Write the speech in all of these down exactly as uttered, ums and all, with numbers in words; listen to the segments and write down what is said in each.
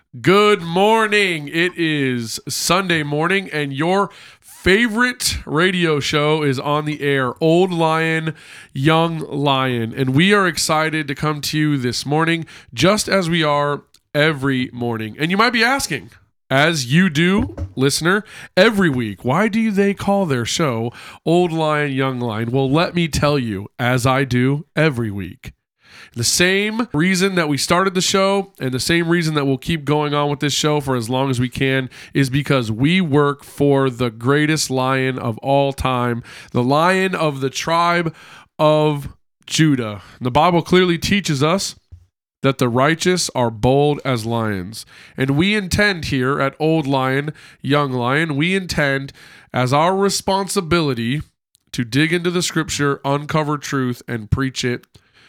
Good morning. It is Sunday morning, and your favorite radio show is on the air, Old Lion, Young Lion. And we are excited to come to you this morning, just as we are every morning. And you might be asking, as you do, listener, every week, why do they call their show Old Lion, Young Lion? Well, let me tell you, as I do every week. The same reason that we started the show and the same reason that we'll keep going on with this show for as long as we can is because we work for the greatest lion of all time, the Lion of the tribe of Judah. The Bible clearly teaches us that the righteous are bold as lions. And we intend here at Old Lion, Young Lion, we intend as our responsibility to dig into the scripture, uncover truth, and preach it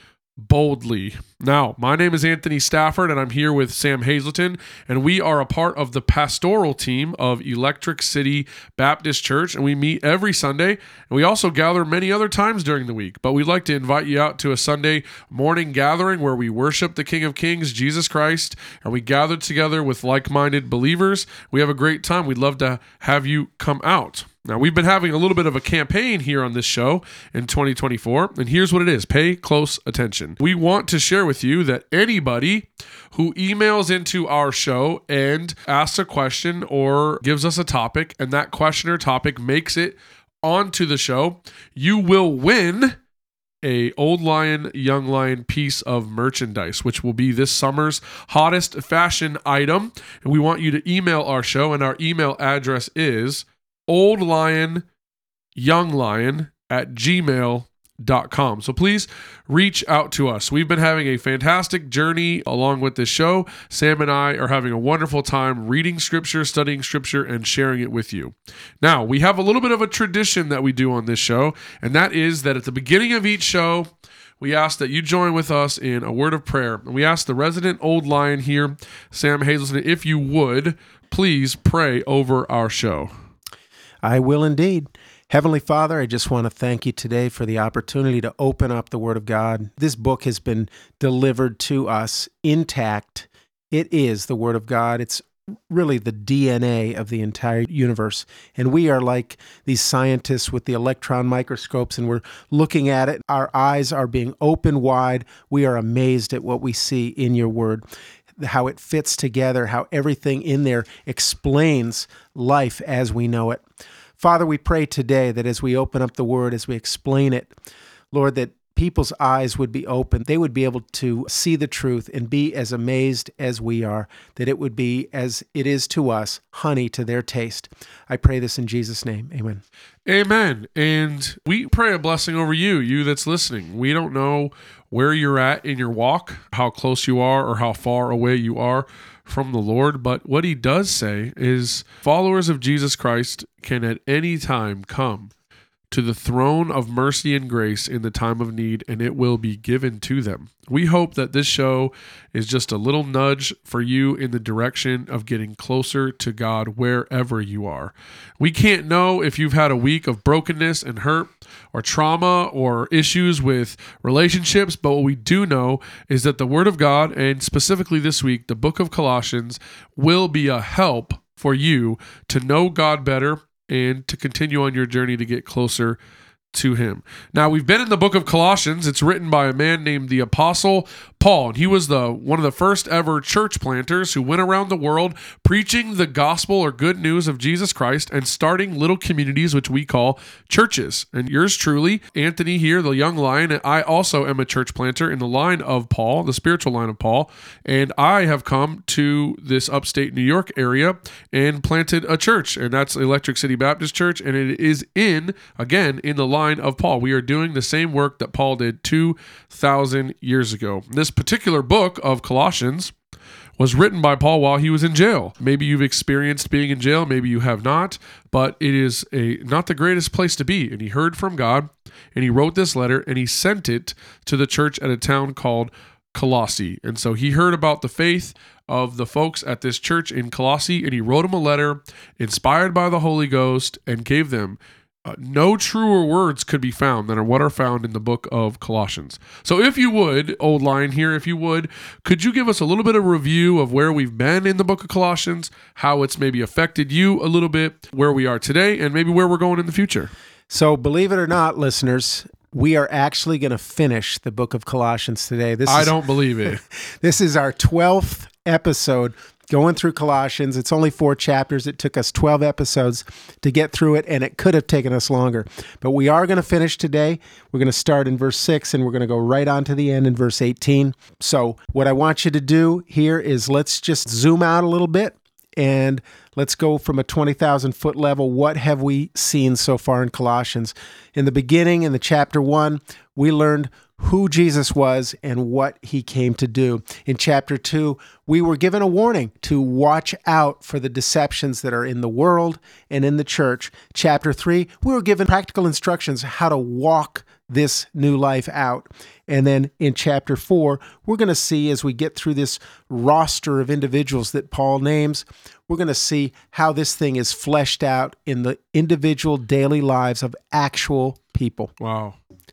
boldly. Now, my name is Anthony Stafford, and I'm here with Sam Hazelton, and we are a part of the pastoral team of Electric City Baptist Church, and we meet every Sunday, and we also gather many other times during the week, but we'd like to invite you out to a Sunday morning gathering where we worship the King of Kings, Jesus Christ, and we gather together with like-minded believers. We have a great time. We'd love to have you come out. Now, we've been having a little bit of a campaign here on this show in twenty twenty-four, and here's what it is. Pay close attention. We want to share with you that anybody who emails into our show and asks a question or gives us a topic, and that question or topic makes it onto the show, you will win a Old Lion, Young Lion piece of merchandise, which will be this summer's hottest fashion item. And we want you to email our show, and our email address is Old Lion, Young Lion at gmail dot com. So please reach out to us. We've been having a fantastic journey along with this show. Sam and I are having a wonderful time reading scripture, studying scripture, and sharing it with you. Now, we have a little bit of a tradition that we do on this show, and that is that at the beginning of each show, we ask that you join with us in a word of prayer. And we ask the resident Old Lion here, Sam Hazelton, if you would, please pray over our show. I will indeed. Heavenly Father, I just want to thank you today for the opportunity to open up the Word of God. This book has been delivered to us intact. It is the Word of God. It's really the D N A of the entire universe. And we are like these scientists with the electron microscopes, and we're looking at it. Our eyes are being opened wide. We are amazed at what we see in your Word, how it fits together, how everything in there explains life as we know it. Father, we pray today that as we open up the Word, as we explain it, Lord, that people's eyes would be open. They would be able to see the truth and be as amazed as we are, that it would be, as it is to us, honey to their taste. I pray this in Jesus' name. Amen. Amen. And we pray a blessing over you, you that's listening. We don't know where you're at in your walk, how close you are, or how far away you are from the Lord. But what he does say is followers of Jesus Christ can at any time come to the throne of mercy and grace in the time of need, and it will be given to them. We hope that this show is just a little nudge for you in the direction of getting closer to God wherever you are. We can't know if you've had a week of brokenness and hurt or trauma or issues with relationships, but what we do know is that the Word of God, and specifically this week, the book of Colossians, will be a help for you to know God better and to continue on your journey to get closer to him. Now, we've been in the book of Colossians. It's written by a man named the Apostle Paul, and he was the one of the first ever church planters who went around the world preaching the gospel or good news of Jesus Christ and starting little communities, which we call churches. And yours truly, Anthony here, the young lion, and I also am a church planter in the line of Paul, the spiritual line of Paul, and I have come to this upstate New York area and planted a church, and that's Electric City Baptist Church, and it is in, again, in the line of Paul. We are doing the same work that Paul did two thousand years ago. This particular book of Colossians was written by Paul while he was in jail. Maybe you've experienced being in jail, maybe you have not, but it is a not the greatest place to be. And he heard from God, and he wrote this letter, and he sent it to the church at a town called Colossae. And so he heard about the faith of the folks at this church in Colossae, and he wrote them a letter inspired by the Holy Ghost and gave them Uh, no truer words could be found than are what are found in the book of Colossians. So if you would, Old Lion here, if you would, could you give us a little bit of review of where we've been in the book of Colossians, how it's maybe affected you a little bit, where we are today, and maybe where we're going in the future? So believe it or not, listeners, we are actually going to finish the book of Colossians today. This I is, don't believe it. This is our twelfth episode going through Colossians. It's only four chapters. It took us twelve episodes to get through it, and it could have taken us longer. But we are going to finish today. We're going to start in verse six, and we're going to go right on to the end in verse eighteen. So what I want you to do here is let's just zoom out a little bit, and let's go from a twenty thousand foot level. What have we seen so far in Colossians? In the beginning, in the chapter one, we learned who Jesus was and what he came to do. In chapter two, we were given a warning to watch out for the deceptions that are in the world and in the church. Chapter three, we were given practical instructions how to walk this new life out. And then in chapter four, we're going to see, as we get through this roster of individuals that Paul names, we're going to see how this thing is fleshed out in the individual daily lives of actual people. Wow.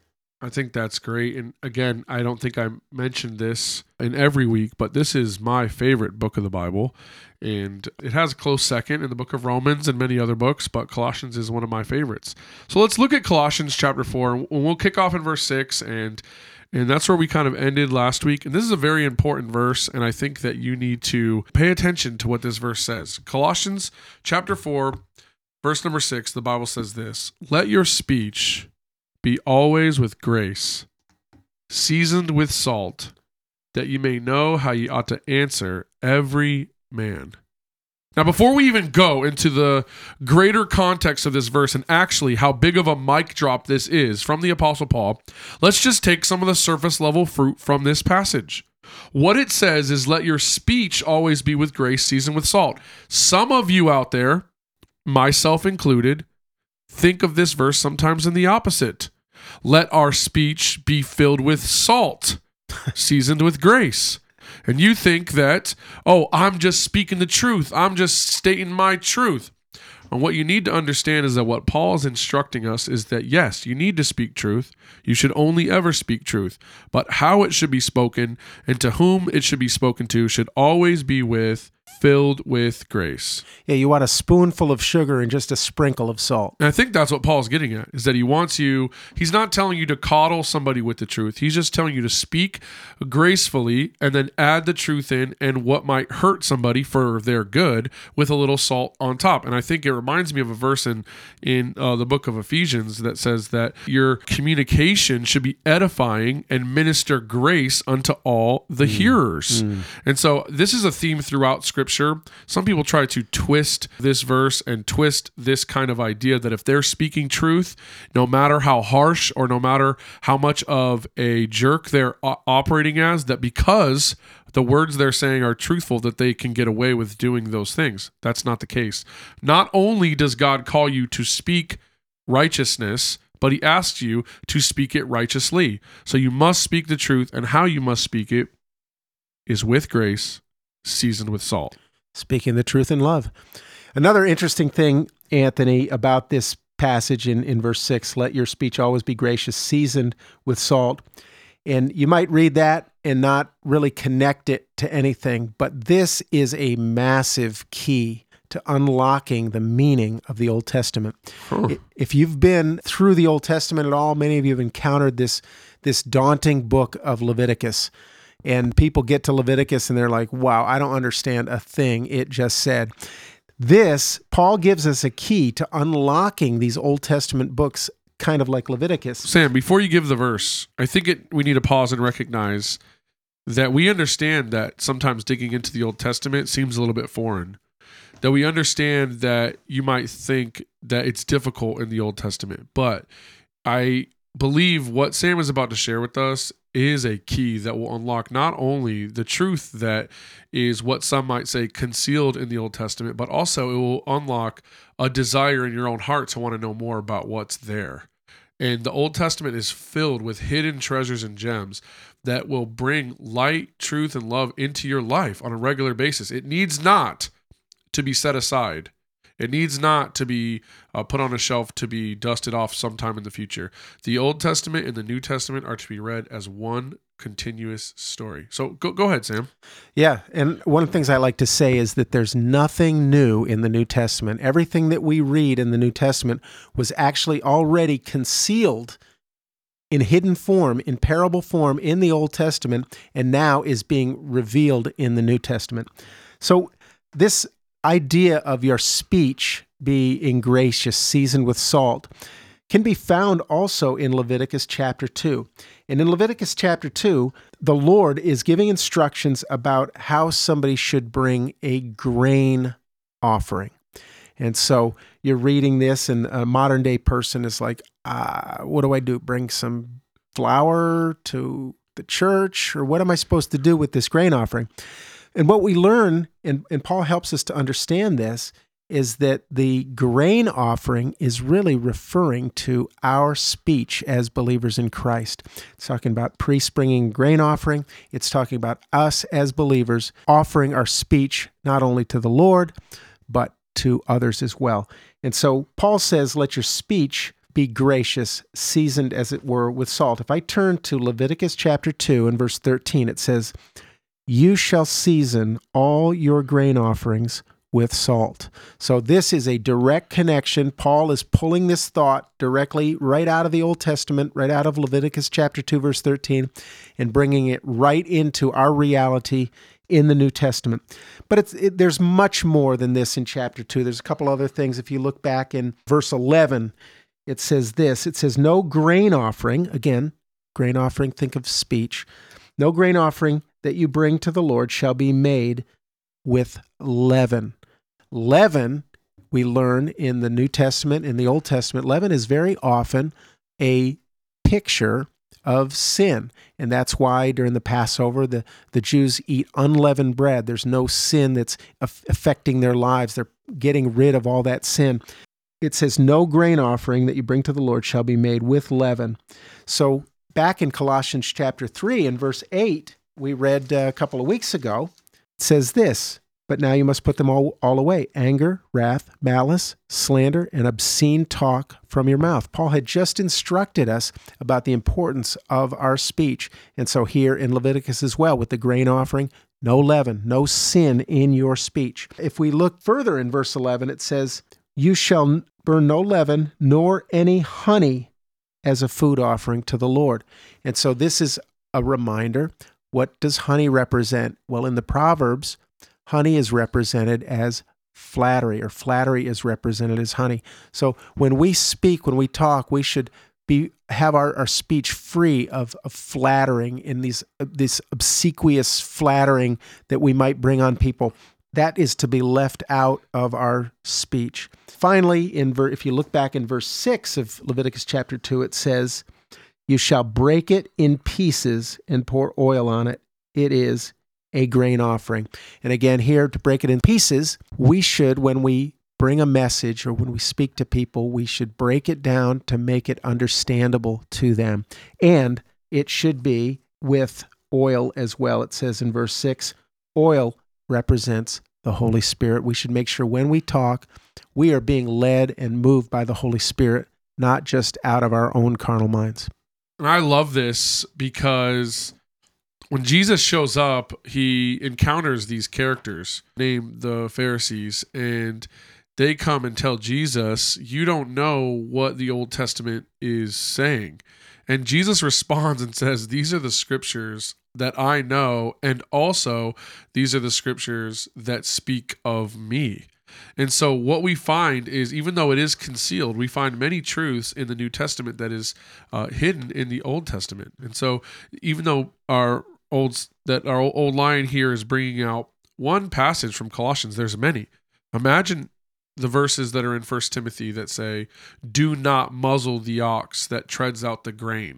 I think that's great. And again, I don't think I mentioned this in every week, but this is my favorite book of the Bible. And it has a close second in the book of Romans and many other books, but Colossians is one of my favorites. So let's look at Colossians chapter four, and we'll kick off in verse six, and and that's where we kind of ended last week. And this is a very important verse, and I think that you need to pay attention to what this verse says. Colossians chapter four, verse number six, the Bible says this: "Let your speech be always with grace, seasoned with salt, that you may know how ye ought to answer every man." Now, before we even go into the greater context of this verse and actually how big of a mic drop this is from the Apostle Paul, let's just take some of the surface level fruit from this passage. What it says is, let your speech always be with grace, seasoned with salt. Some of you out there, myself included, think of this verse sometimes in the opposite. Let our speech be filled with salt, seasoned with grace. And you think that, oh, I'm just speaking the truth. I'm just stating my truth. And what you need to understand is that what Paul is instructing us is that, yes, you need to speak truth. You should only ever speak truth. But how it should be spoken and to whom it should be spoken to should always be with, filled with grace. Yeah, you want a spoonful of sugar and just a sprinkle of salt. And I think that's what Paul's getting at, is that he wants you, he's not telling you to coddle somebody with the truth. He's just telling you to speak gracefully and then add the truth in and what might hurt somebody for their good with a little salt on top. And I think it reminds me of a verse in, in uh, the book of Ephesians that says that your communication should be edifying and minister grace unto all the mm. hearers. Mm. And so this is a theme throughout Scripture. Some people try to twist this verse and twist this kind of idea that if they're speaking truth, no matter how harsh or no matter how much of a jerk they're o- operating as, that because the words they're saying are truthful, that they can get away with doing those things. That's not the case. Not only does God call you to speak righteousness, but he asks you to speak it righteously. So you must speak the truth, and how you must speak it is with grace, seasoned with salt. Speaking the truth in love. Another interesting thing, Anthony, about this passage in, in verse six, let your speech always be gracious, seasoned with salt. And you might read that and not really connect it to anything, but this is a massive key to unlocking the meaning of the Old Testament. Huh. If you've been through the Old Testament at all, many of you have encountered this, this daunting book of Leviticus. And people get to Leviticus and they're like, wow, I don't understand a thing it just said. This, Paul gives us a key to unlocking these Old Testament books, kind of like Leviticus. Sam, before you give the verse, I think it, we need to pause and recognize that we understand that sometimes digging into the Old Testament seems a little bit foreign. That we understand that you might think that it's difficult in the Old Testament. But I believe what Sam is about to share with us is a key that will unlock not only the truth that is what some might say concealed in the Old Testament, but also it will unlock a desire in your own heart to want to know more about what's there. And the Old Testament is filled with hidden treasures and gems that will bring light, truth, and love into your life on a regular basis. It needs not to be set aside. It needs not to be uh, put on a shelf to be dusted off sometime in the future. The Old Testament and the New Testament are to be read as one continuous story. So go go ahead, Sam. Yeah, and one of the things I like to say is that there's nothing new in the New Testament. Everything that we read in the New Testament was actually already concealed in hidden form, in parable form in the Old Testament, and now is being revealed in the New Testament. So this idea of your speech being gracious, seasoned with salt, can be found also in Leviticus chapter two. And in Leviticus chapter two, the Lord is giving instructions about how somebody should bring a grain offering. And so you're reading this, and a modern day person is like, uh, what do I do? Bring some flour to the church? Or what am I supposed to do with this grain offering? And what we learn, and, and Paul helps us to understand this, is that the grain offering is really referring to our speech as believers in Christ. It's talking about priests bringing grain offering. It's talking about us as believers offering our speech not only to the Lord, but to others as well. And so Paul says, let your speech be gracious, seasoned as it were with salt. If I turn to Leviticus chapter two and verse thirteen, it says, you shall season all your grain offerings with salt. So this is a direct connection. Paul is pulling this thought directly right out of the Old Testament, right out of Leviticus chapter two, verse thirteen, and bringing it right into our reality in the New Testament. But it's, it, there's much more than this in chapter two. There's a couple other things. If you look back in verse eleven, it says this. It says, no grain offering, again, grain offering, think of speech, no grain offering that you bring to the Lord shall be made with leaven. Leaven, we learn in the New Testament, in the Old Testament, leaven is very often a picture of sin. And that's why during the Passover, the, the Jews eat unleavened bread. There's no sin that's af- affecting their lives. They're getting rid of all that sin. It says, no grain offering that you bring to the Lord shall be made with leaven. So back in Colossians chapter three and verse eight, we read a couple of weeks ago, it says this, but now you must put them all, all away. Anger, wrath, malice, slander, and obscene talk from your mouth. Paul had just instructed us about the importance of our speech. And so here in Leviticus as well, with the grain offering, no leaven, no sin in your speech. If we look further in verse eleven, it says, you shall burn no leaven, nor any honey as a food offering to the Lord. And so this is a reminder. What does honey represent? Well, in the Proverbs, honey is represented as flattery, or flattery is represented as honey. So when we speak, when we talk, we should be have our, our speech free of, of flattering, in these this obsequious flattering that we might bring on people. That is to be left out of our speech. Finally, in ver- if you look back in verse six of Leviticus chapter two, it says, you shall break it in pieces and pour oil on it. It is a grain offering. And again, here to break it in pieces, we should, when we bring a message or when we speak to people, we should break it down to make it understandable to them. And it should be with oil as well. It says in verse six, oil represents the Holy Spirit. We should make sure when we talk, we are being led and moved by the Holy Spirit, not just out of our own carnal minds. And I love this because when Jesus shows up, he encounters these characters named the Pharisees, and they come and tell Jesus, you don't know what the Old Testament is saying. And Jesus responds and says, these are the scriptures that I know, and also these are the scriptures that speak of me. And so what we find is, even though it is concealed, we find many truths in the New Testament that is uh, hidden in the Old Testament. And so even though our old that our old lion here is bringing out one passage from Colossians, there's many. Imagine the verses that are in First Timothy that say, do not muzzle the ox that treads out the grain.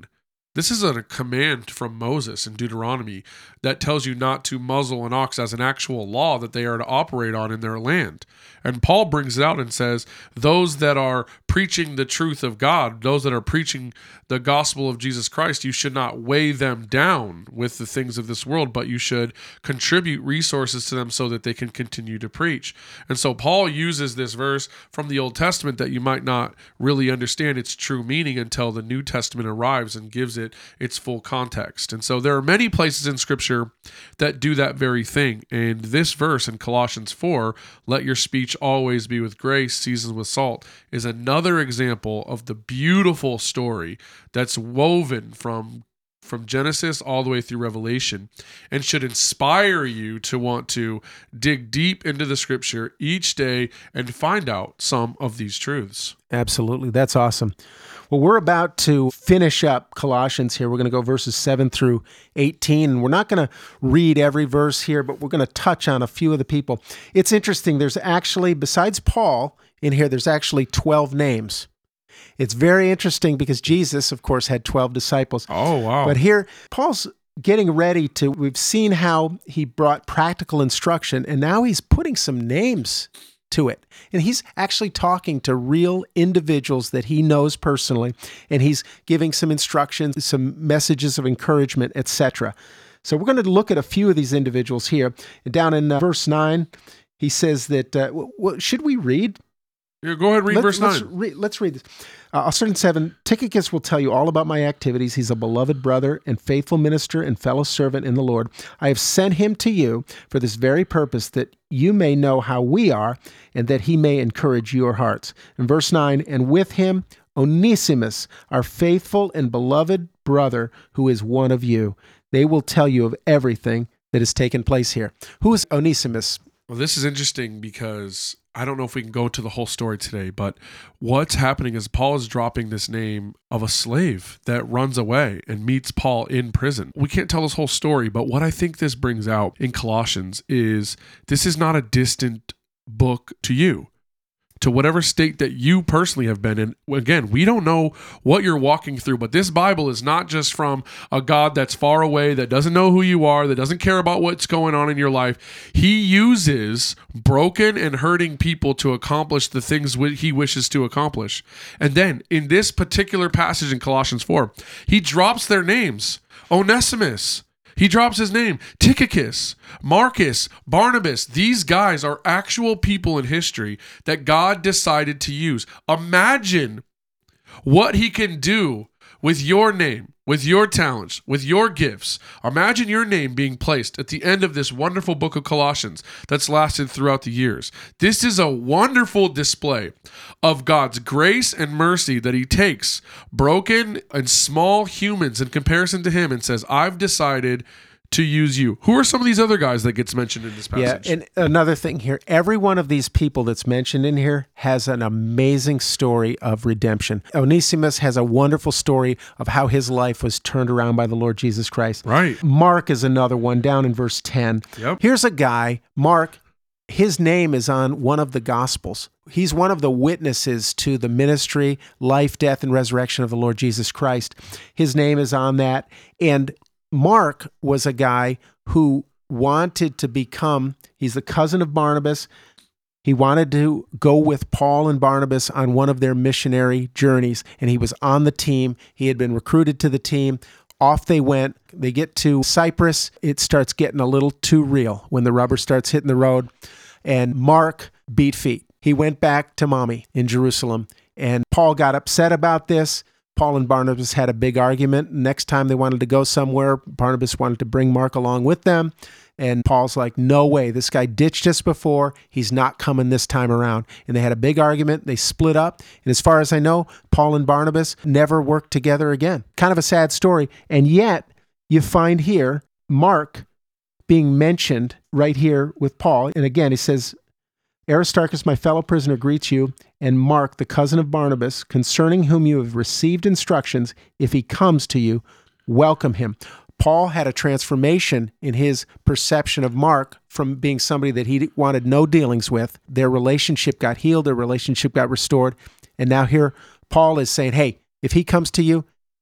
This is a command from Moses in Deuteronomy that tells you not to muzzle an ox as an actual law that they are to operate on in their land. And Paul brings it out and says, those that are preaching the truth of God, those that are preaching the gospel of Jesus Christ, you should not weigh them down with the things of this world, but you should contribute resources to them so that they can continue to preach. And so Paul uses this verse from the Old Testament that you might not really understand its true meaning until the New Testament arrives and gives it its full context. And so there are many places in Scripture that do that very thing. And this verse in Colossians four, let your speech always be with grace, seasoned with salt, is another example of the beautiful story that's woven from from Genesis all the way through Revelation, and should inspire you to want to dig deep into the Scripture each day and find out some of these truths. Absolutely. That's awesome. Well, we're about to finish up Colossians here. We're going to go verses seven through eighteen, and we're not going to read every verse here, but we're going to touch on a few of the people. It's interesting. There's actually, besides Paul in here, there's actually twelve names. It's very interesting because Jesus, of course, had twelve disciples. Oh, wow. But here, Paul's getting ready to, we've seen how he brought practical instruction, and now he's putting some names to it. And he's actually talking to real individuals that he knows personally, and he's giving some instructions, some messages of encouragement, et cetera. So we're going to look at a few of these individuals here. Down in uh, verse nine, he says that, uh, w- w- should we read? Yeah, go ahead and read Let, verse let's nine. Re- let's read this. Uh, I'll start in seven. Tychicus will tell you all about my activities. He's a beloved brother and faithful minister and fellow servant in the Lord. I have sent him to you for this very purpose, that you may know how we are and that he may encourage your hearts. In verse nine, and with him, Onesimus, our faithful and beloved brother, who is one of you. They will tell you of everything that has taken place here. Who is Onesimus? Well, this is interesting because I don't know if we can go to the whole story today, but what's happening is Paul is dropping this name of a slave that runs away and meets Paul in prison. We can't tell this whole story, but what I think this brings out in Colossians is this is not a distant book to you, to whatever state that you personally have been in. Again, we don't know what you're walking through, but this Bible is not just from a God that's far away, that doesn't know who you are, that doesn't care about what's going on in your life. He uses broken and hurting people to accomplish the things he wishes to accomplish. And then in this particular passage in Colossians four, he drops their names. Onesimus. He drops his name. Tychicus, Marcus, Barnabas. These guys are actual people in history that God decided to use. Imagine what he can do with your name, with your talents, with your gifts. Imagine your name being placed at the end of this wonderful book of Colossians that's lasted throughout the years. This is a wonderful display of God's grace and mercy that he takes broken and small humans in comparison to him and says, I've decided to use you. Who are some of these other guys that gets mentioned in this passage? Yeah, and another thing here, every one of these people that's mentioned in here has an amazing story of redemption. Onesimus has a wonderful story of how his life was turned around by the Lord Jesus Christ. Right. Mark is another one, down in verse ten. Yep. Here's a guy, Mark, his name is on one of the Gospels. He's one of the witnesses to the ministry, life, death, and resurrection of the Lord Jesus Christ. His name is on that, and Mark was a guy who wanted to become, he's the cousin of Barnabas. He wanted to go with Paul and Barnabas on one of their missionary journeys, and he was on the team. He had been recruited to the team. Off they went. They get to Cyprus. It starts getting a little too real when the rubber starts hitting the road, and Mark beat feet. He went back to mommy in Jerusalem, and Paul got upset about this. Paul and Barnabas had a big argument. Next time they wanted to go somewhere, Barnabas wanted to bring Mark along with them. And Paul's like, no way. This guy ditched us before. He's not coming this time around. And they had a big argument. They split up. And as far as I know, Paul and Barnabas never worked together again. Kind of a sad story. And yet, you find here Mark being mentioned right here with Paul. And again, he says, Aristarchus, my fellow prisoner, greets you, and Mark, the cousin of Barnabas, concerning whom you have received instructions. If he comes to you, welcome him. Paul had a transformation in his perception of Mark from being somebody that he wanted no dealings with. Their relationship got healed, their relationship got restored, and now here Paul is saying, hey, if he comes to you,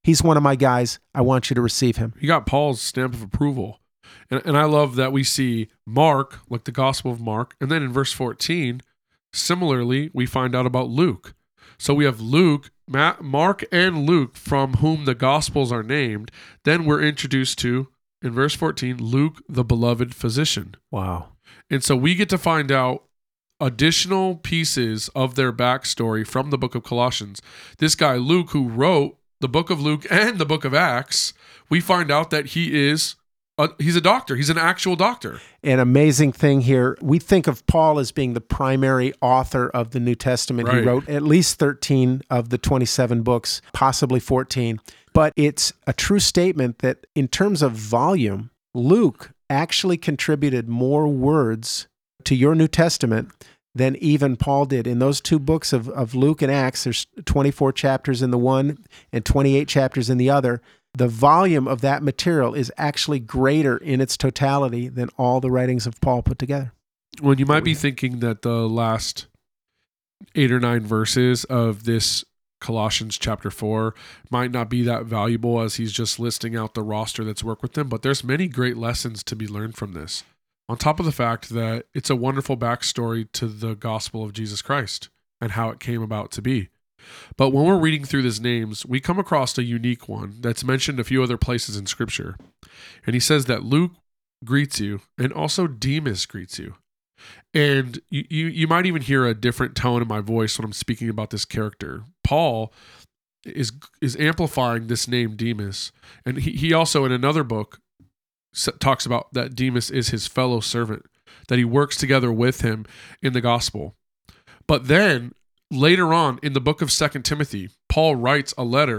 He's one of my guys. I want you to receive him. He got Paul's stamp of approval. And, and I love that we see Mark, like the Gospel of Mark. And then in verse fourteen, similarly, we find out about Luke. So we have Luke, Ma- Mark and Luke, from whom the Gospels are named. Then we're introduced to, in verse fourteen, Luke, the beloved physician. Wow. And so we get to find out additional pieces of their backstory from the book of Colossians. This guy, Luke, who wrote the book of Luke and the book of Acts, we find out that he is a, he's a doctor. He's an actual doctor. An amazing thing here. We think of Paul as being the primary author of the New Testament. Right. He wrote at least thirteen of the twenty-seven books, possibly fourteen. But it's a true statement that in terms of volume, Luke actually contributed more words to your New Testament than even Paul did. In those two books of, of Luke and Acts, there's twenty-four chapters in the one and twenty-eight chapters in the other. The volume of that material is actually greater in its totality than all the writings of Paul put together. Well, you might be thinking that the last eight or nine verses of this Colossians chapter four might not be that valuable as he's just listing out the roster that's worked with them, but there's many great lessons to be learned from this. On top of the fact that it's a wonderful backstory to the gospel of Jesus Christ and how it came about to be. But when we're reading through these names, we come across a unique one that's mentioned a few other places in Scripture. And he says that Luke greets you, and also Demas greets you. And you, you, you might even hear a different tone in my voice when I'm speaking about this character. Paul is is amplifying this name Demas. And he, he also, in another book, talks about that Demas is his fellow servant, that he works together with him in the gospel. But then later on in the book of Second Timothy, Paul writes a letter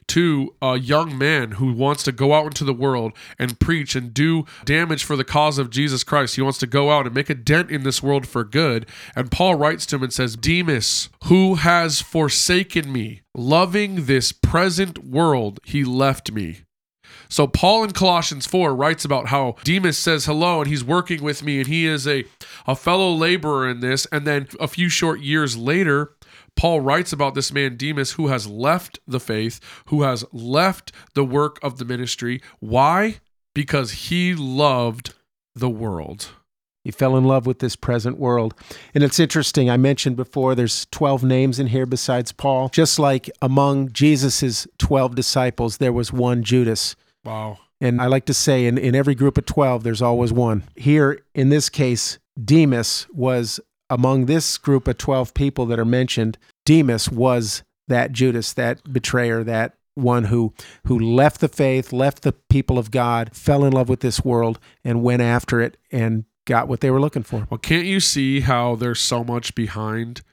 to a young man who wants to go out into the world and preach and do damage for the cause of Jesus Christ. He wants to go out and make a dent in this world for good. And Paul writes to him and says, Demas, who has forsaken me, loving this present world, he left me. So Paul in Colossians four writes about how Demas says hello and he's working with me and he is a, a fellow laborer in this. And then a few short years later, Paul writes about this man Demas who has left the faith, who has left the work of the ministry. Why? Because he loved the world. He fell in love with this present world. And it's interesting, I mentioned before, there's twelve names in here besides Paul. Just like among Jesus's twelve disciples, there was one Judas. Wow. And I like to say in, in every group of twelve, there's always one. Here, in this case, Demas was among this group of twelve people that are mentioned. Demas was that Judas, that betrayer, that one who who left the faith, left the people of God, fell in love with this world, and went after it and got what they were looking for. Well, can't you see how there's so much behind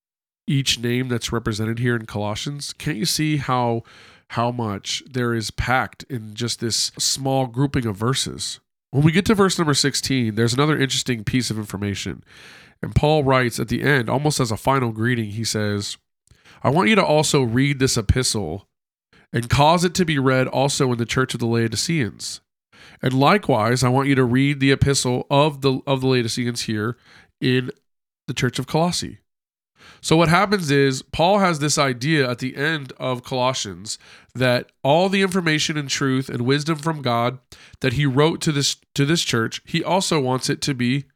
each name that's represented here in Colossians? Can't you see how how much there is packed in just this small grouping of verses? When we get to verse number sixteen, there's another interesting piece of information. And Paul writes at the end, almost as a final greeting, he says, I want you to also read this epistle and cause it to be read also in the church of the Laodiceans. And likewise, I want you to read the epistle of the of the Laodiceans here in the church of Colossae. So what happens is Paul has this idea at the end of Colossians that all the information and truth and wisdom from God that he wrote to this to this church, he also wants it to be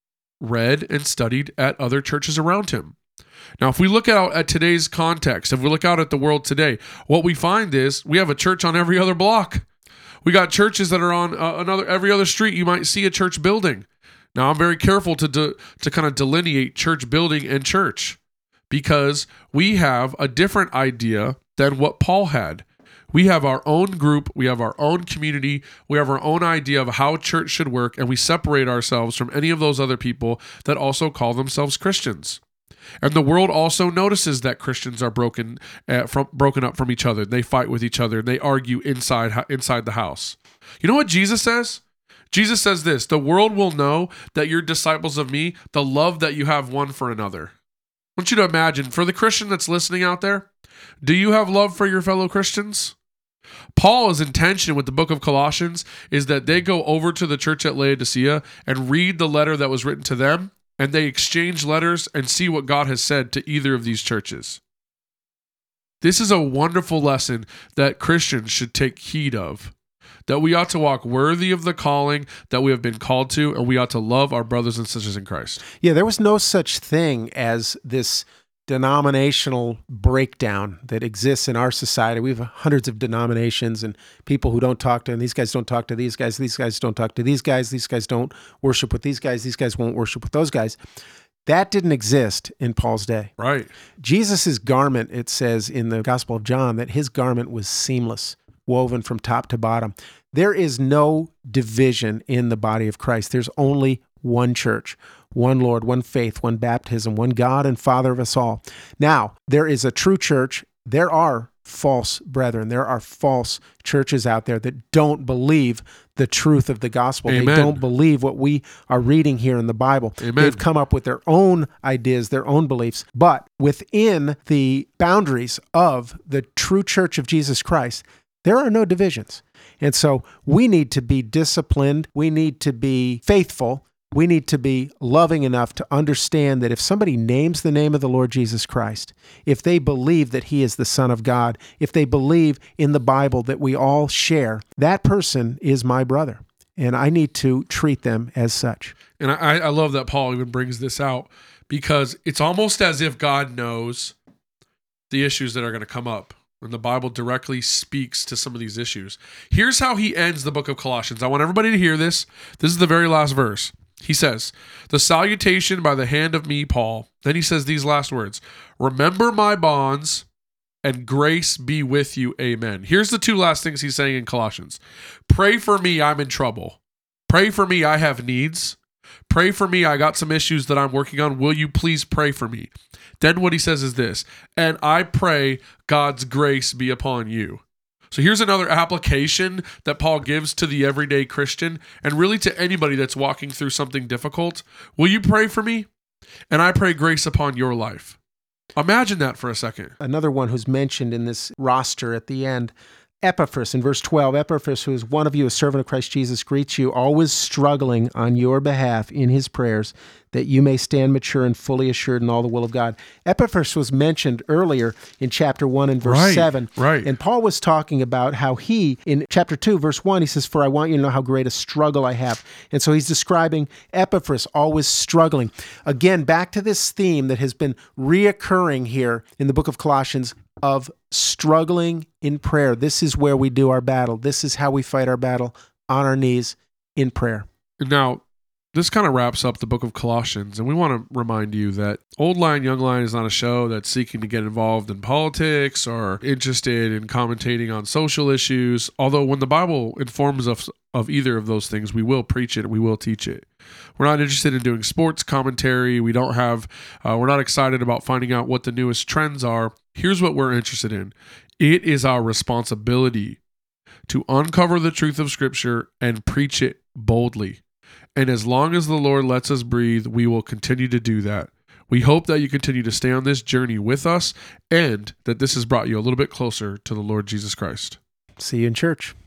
read and studied at other churches around him. Now, if we look out at today's context, if we look out at the world today, what we find is we have a church on every other block. We got churches that are on uh, another every other street. You might see a church building. Now, I'm very careful to de- to kind of delineate church building and church because we have a different idea than what Paul had. We have our own group, we have our own community, we have our own idea of how church should work, and we separate ourselves from any of those other people that also call themselves Christians. And the world also notices that Christians are broken uh, from broken up from each other. They fight with each other, and they argue inside inside the house. You know what Jesus says? Jesus says this, the world will know that you're disciples of me, the love that you have one for another. I want you to imagine, for the Christian that's listening out there, do you have love for your fellow Christians? Paul's intention with the book of Colossians is that they go over to the church at Laodicea and read the letter that was written to them, and they exchange letters and see what God has said to either of these churches. This is a wonderful lesson that Christians should take heed of, that we ought to walk worthy of the calling that we have been called to, and we ought to love our brothers and sisters in Christ. Yeah, there was no such thing as this denominational breakdown that exists in our society. We have hundreds of denominations and people who don't talk to, and these guys don't talk to these guys, these guys don't talk to these guys, these guys don't worship with these guys, these guys won't worship with those guys. That didn't exist in Paul's day. Right. Jesus's garment, it says in the Gospel of John, that his garment was seamless, woven from top to bottom. There is no division in the body of Christ. There's only one church, one Lord, one faith, one baptism, one God and Father of us all. Now, there is a true church. There are false brethren. There are false churches out there that don't believe the truth of the gospel. Amen. They don't believe what we are reading here in the Bible. Amen. They've come up with their own ideas, their own beliefs. But within the boundaries of the true church of Jesus Christ, there are no divisions. And so we need to be disciplined. We need to be faithful. We need to be loving enough to understand that if somebody names the name of the Lord Jesus Christ, if they believe that he is the Son of God, if they believe in the Bible that we all share, that person is my brother. And I need to treat them as such. And I, I love that Paul even brings this out, because it's almost as if God knows the issues that are going to come up. And the Bible directly speaks to some of these issues. Here's how he ends the book of Colossians. I want everybody to hear this. This is the very last verse. He says, "The salutation by the hand of me, Paul." Then he says these last words, "Remember my bonds, and grace be with you. Amen." Here's the two last things he's saying in Colossians. Pray for me, I'm in trouble. Pray for me, I have needs. Pray for me, I got some issues that I'm working on. Will you please pray for me? Then what he says is this, "And I pray God's grace be upon you." So here's another application that Paul gives to the everyday Christian, and really to anybody that's walking through something difficult. Will you pray for me? And I pray grace upon your life. Imagine that for a second. Another one who's mentioned in this roster at the end, Epaphras in verse twelve. Epaphras, who is one of you, a servant of Christ Jesus, greets you, always struggling on your behalf in his prayers, that you may stand mature and fully assured in all the will of God. Epaphras was mentioned earlier in chapter one and verse Right, seven. right. And Paul was talking about how he, in chapter two, verse one, he says, "For I want you to know how great a struggle I have." And so he's describing Epaphras always struggling. Again, back to this theme that has been reoccurring here in the book of Colossians of struggling in prayer. This is where we do our battle. This is how we fight our battle, on our knees in prayer. Now, this kind of wraps up the book of Colossians, and we want to remind you that Old Lion, Young Lion is not a show that's seeking to get involved in politics or interested in commentating on social issues, although when the Bible informs us of either of those things, we will preach it, we will teach it. We're not interested in doing sports commentary. We don't have, uh, we're not excited about finding out what the newest trends are. Here's what we're interested in. It is our responsibility to uncover the truth of Scripture and preach it boldly. And as long as the Lord lets us breathe, we will continue to do that. We hope that you continue to stay on this journey with us, and that this has brought you a little bit closer to the Lord Jesus Christ. See you in church.